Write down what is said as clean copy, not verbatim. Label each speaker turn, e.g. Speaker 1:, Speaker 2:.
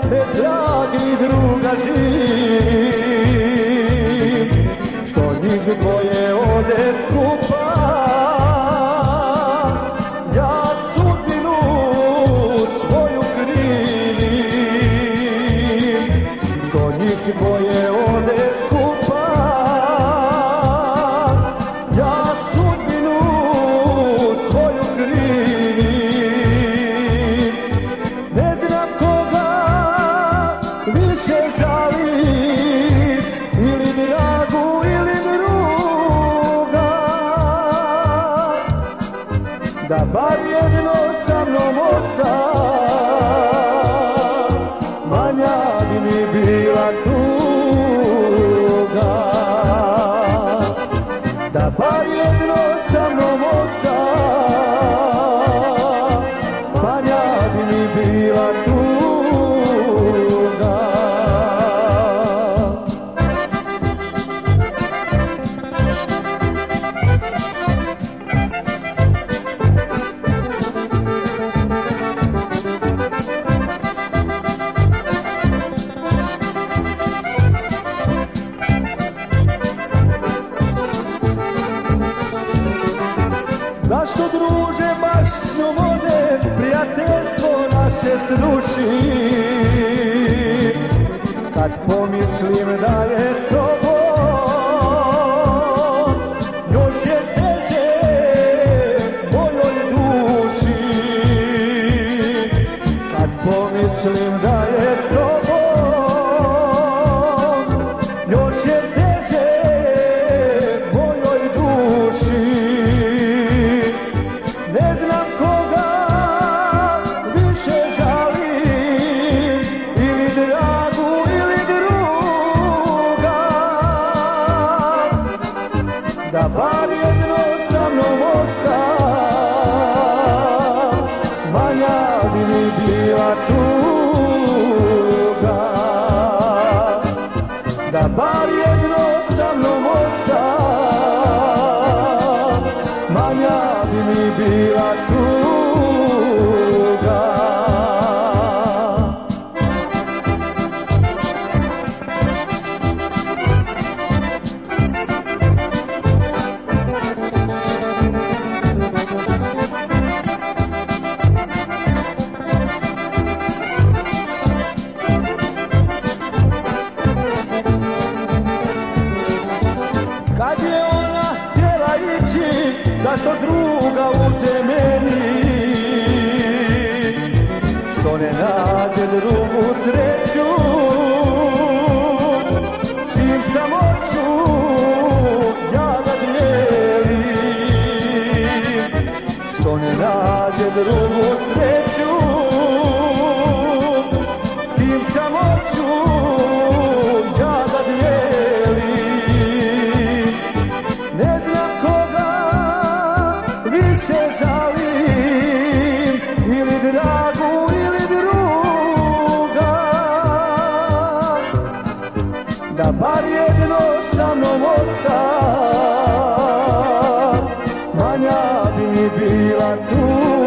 Speaker 1: bez dragih druga živim, što njih dvoje ode skupa. Ja sudbinu svoju krivim, što njih dvoje ode skupa. Ja sudbinu svoju krivim, ne znam koga više žalim, ili dragu ili druga, da bar jedno sa mnom osta, manja bi mi bila tuga. Da bar jedno sa mnom osta, manja bi mi bila tuga. Zašto druže baš s njom ode, prijateljstvo naše sruši, kad pomislim da je s tobom, još je teže mojoj duši. Kad pomislim da je s tobom, još je teže mojoj duši. Ne znam koga više žalim, ili dragu ili druga, da bar jedno sa mnom osta, manja bi mi bila tuga. Da bar jedno sa mnom osta, manja bi mi bila tuga. Kad je ona htjela ići, zašto druga uze meni, što ne nađe drugu sreću, s kim samoću ja da dijelim, što ne nađe drugu sreću, s kim samoću ja da dijelim. Ne znam koga više žalim, ili dragu ili druga, da bar jedno sa mnom osta, manja bi mi bila tuga.